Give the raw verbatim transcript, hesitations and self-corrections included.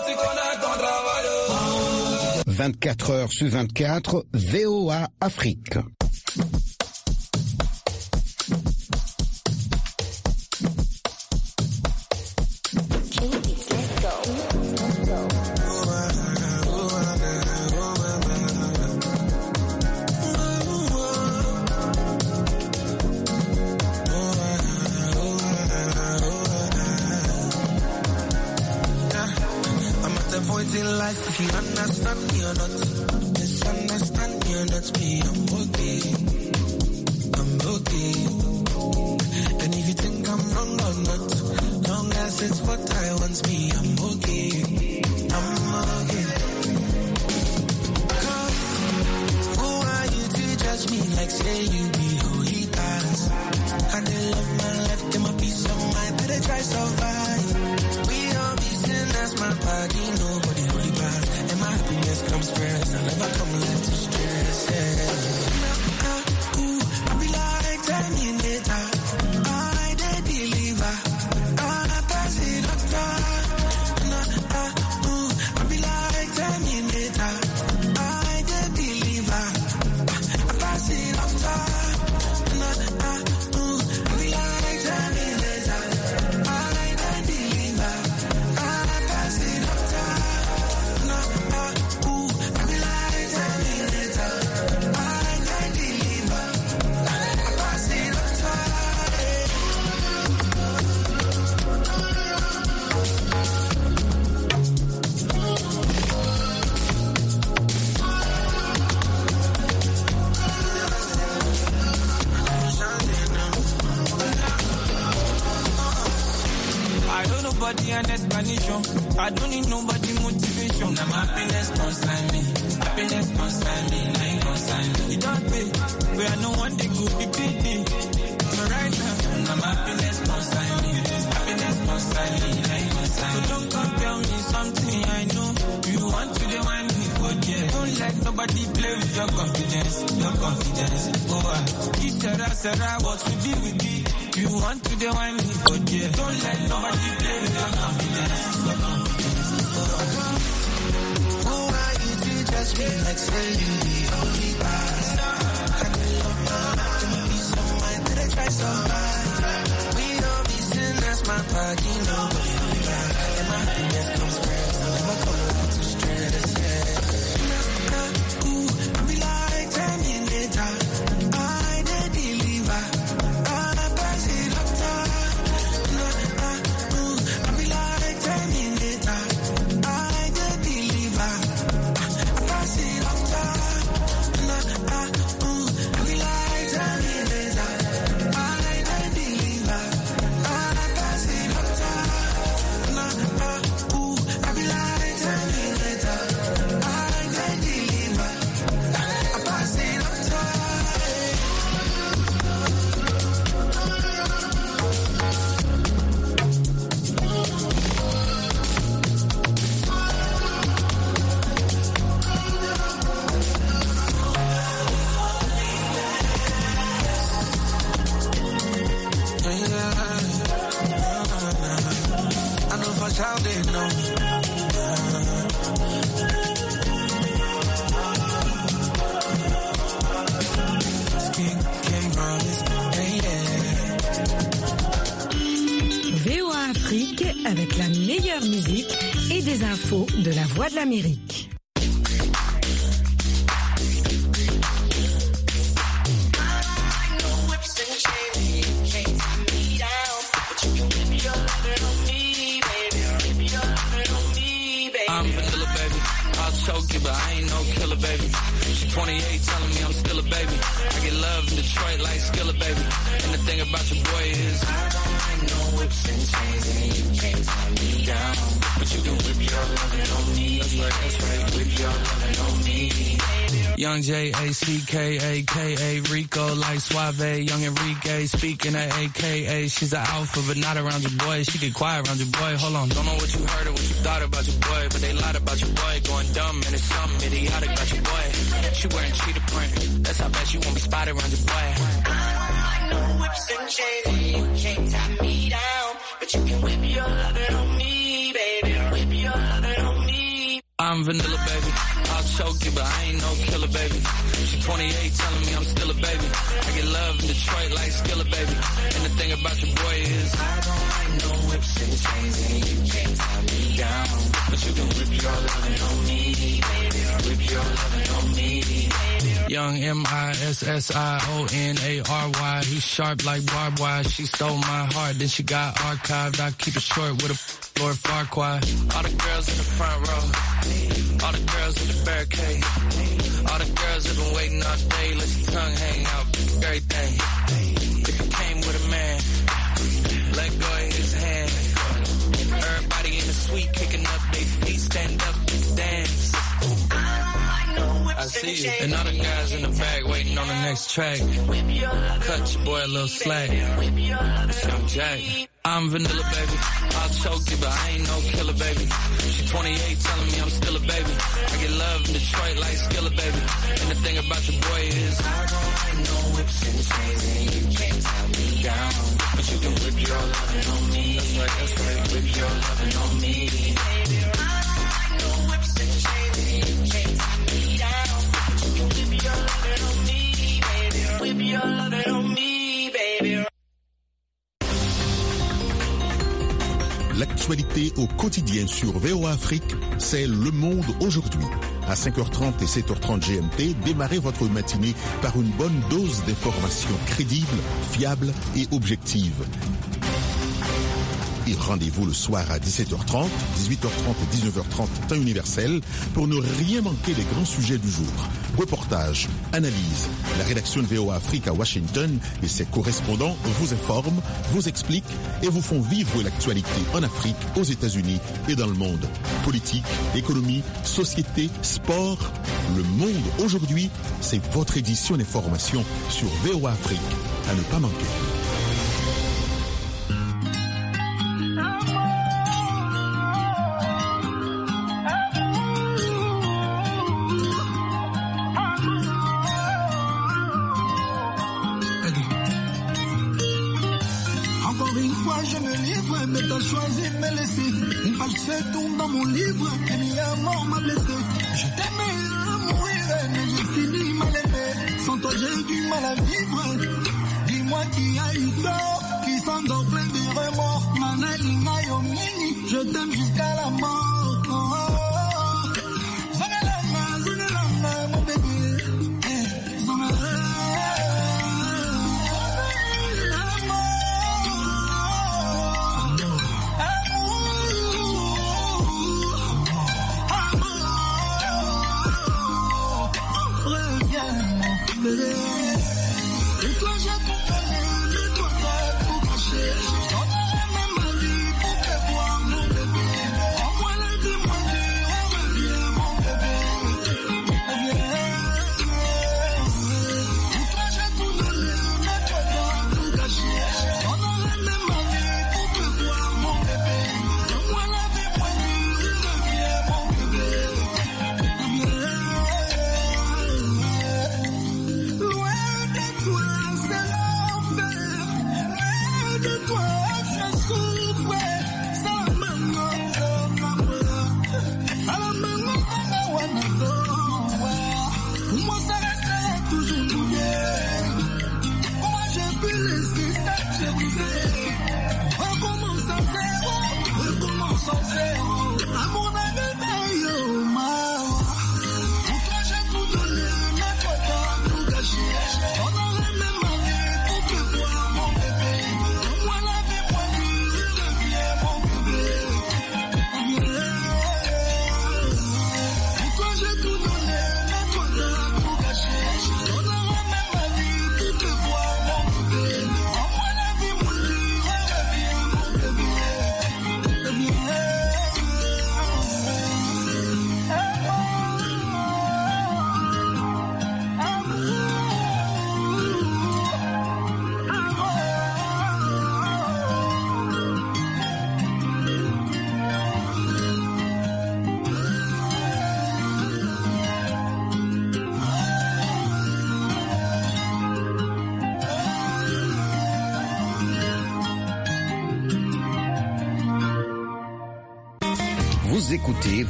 vingt-quatre heures sur vingt-quatre, V O A Afrique. In life, if you understand me or not, misunderstand me or not, me, I'm okay, I'm okay. And if you think I'm wrong or not, long as it's what I want, me, I'm okay, I'm okay. Cause who are you to judge me like say you be holy past? I they love my life, give my peace of mind, better try survive. We all be sinners, my body, nobody. And my happiness comes first. I never come left to stress. Yeah. Uh, ooh, I be like Terminator. I they deliver. I pass it up top. Uh, uh, ooh, I be like Terminator. I they deliver. I pass it up top. Uh, uh, ooh, I be like Terminator. I they deliver. I pass it up top. Nobody an explanation. I don't need nobody motivation. Now my happiness consign me. Happiness consign me. I ain't consign me. You don't pay. Where I know one day could be pity. So right now, now my happiness consign me. Happiness consign me. I ain't consign me. So don't come tell me something I know. You want to the one me for yeah. Don't let nobody play with your confidence. Your confidence. Oh, ah. He said I said I what we be with me. You want to the one me for yeah. Don't let nobody play with your confidence. Your confidence. Oh, who are you to judge me like say you the only pass? I can love my life, give me peace of mind, better try survive. We don't be sinners, my body, nobody only God. And my happiness comes first, I'll never come out to stress, yeah. Uh, ooh, I be like Terminator. I they deliver. I pass it up top. Uh, uh, ooh, I be like Terminator. I they deliver. I pass it up top. Uh, uh, ooh, I be like Terminator. I they deliver. I pass it up top. Uh, uh, ooh, I be like Terminator. I they deliver. I pass it up top. I know for sure they know. King, King promise, yeah, yeah. V O A Afrique avec la meilleure musique et des infos de la Voix de l'Amérique. I'm vanilla, baby. I'll choke you, but I ain't no killer, baby. She twenty-eight, telling me I'm still a baby. I get love in Detroit like Skilla, baby. And the thing about your boy is I don't like no whips and chains, and you can't tie me down. But you can whip your lovin' on me. That's right, that's right, whip your lovin' on me. Young J A C K A K A Rico like Suave, Young Enrique speaking at A K A. She's an alpha but not around your boy. She get quiet around your boy. Hold on, don't know what you heard or what you thought about your boy, but they lied about your boy. Going dumb and it's something idiotic about your boy. She wearing cheetah print. That's how bad she won't be spotted around your boy. I don't like no whips and chains, and you can't tie me down, but you can whip your lovin' on me, baby. Whip your lovin' on me. I'm vanilla, baby. I'll choke you, but I ain't no killer, baby. She twenty-eight, telling me I'm still a baby. I get love in Detroit like Skillet, baby. And the thing about your boy is I don't like no whips and chains, and you can't tie me down. But you can whip your lovin' on me, baby. Whip your lovin' on me. Young M I S S I O N A R Y. He's sharp like barbed wire. She stole my heart, then she got archived. I keep it short with a Lord Farquaad. All the girls in the front row, all the girls in the barricade, all the girls have been waiting all day. Let your tongue hang out, everything. If you came with a man, let go of his hand. Everybody in the suite kicking up their feet, stand up, dance. I see you. And all the guys in the back waiting on the next track. Cut your boy a little slack. I'm Jack. I'm vanilla, baby. I'll choke you, but I ain't no killer, baby. She twenty-eight, telling me I'm still a baby. I get love in Detroit like Skillet, baby. And the thing about your boy is I don't like no whips and chains, and you can't tie me down. But you can whip your lovin' on me. That's right, that's right. Whip your lovin' on me. Baby, I don't like no whips and chains, and you can't tie me down. But you can whip your lovin' on me, baby. Whip your lovin' on me, baby. L'actualité au quotidien sur V O A Afrique, c'est Le Monde aujourd'hui. À cinq heures trente et sept heures trente G M T, démarrez votre matinée par une bonne dose d'informations crédibles, fiables et objectives. Et rendez-vous le soir à dix-sept heures trente, dix-huit heures trente et dix-neuf heures trente temps universel pour ne rien manquer des grands sujets du jour. Reportages, analyses. La rédaction de V O A Afrique à Washington et ses correspondants vous informent, vous expliquent et vous font vivre l'actualité en Afrique, aux États-Unis et dans le monde. Politique, économie, société, sport. Le Monde aujourd'hui, c'est votre édition d'information sur V O A Afrique. À ne pas manquer. Choisi de me laisser, une page se tourne dans mon livre, et mi amour m'a blessé. Je t'aimais à mourir, mais j'ai fini mal aimé. Sans toi j'ai du mal à vivre. Dis-moi qui a eu tort, qui s'endort plein de remords. Manalina Yomini, je t'aime jusqu'à la mort. Oh, oh, oh. Zonelana, zonelana, mon bébé. Eh, zonelana. Et toi j'ai tout donné, mais toi t'as tout caché. Je donnerai même ma vie pour te voir mon bébé. Envoie la vie moins dure, reviens mon bébé. Et toi j'ai tout donné, mais toi t'as tout caché. Je donnerai même ma vie pour te voir mon bébé. Envoie la vie moins dure, reviens mon bébé. Vous écoutez